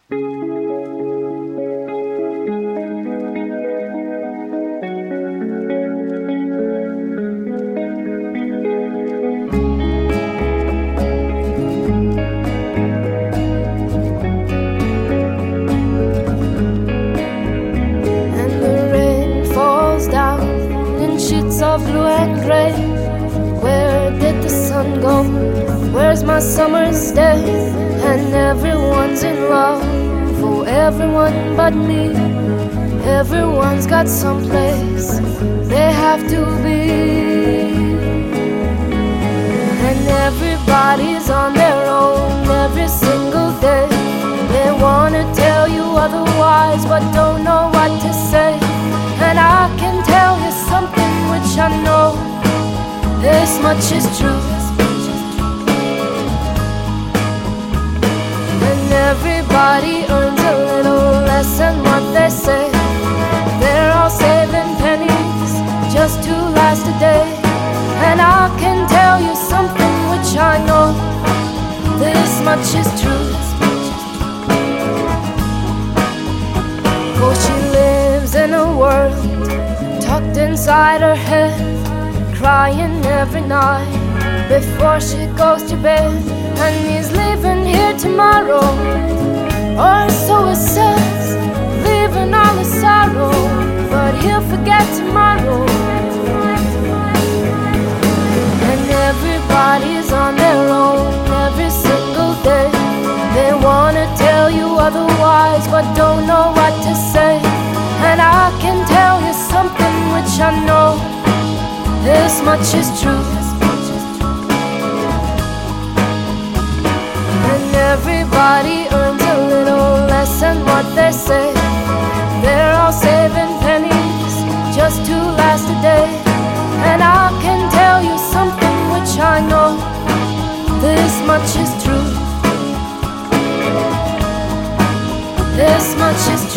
Of blue and gray. Where did the sun go? Where's my summer's day? And everyone's in love, for everyone but me. Everyone's got some place they have to be, and everybody's on their own every single day. They wanna tell you otherwise, but don't know what to say. And I can tell you something which I know, this much is true. And everybody earns a little less than what they say. They're all saving pennies just to last a day. And I can tell you something which I know, this much is true. For she lives in a world tucked inside her head, crying every night before she goes to bed. And he's leaving here tomorrow, or so it says, leaving all his sorrow, but he'll forget tomorrow. And everybody's on their own every single day. They wanna tell you otherwise, but don't know what to say. And I can tell you something which I know, this much is true. And everybody earns a little less than what they say. They're all saving pennies just to last a day. And I can tell you something which I know, this much is true. This much is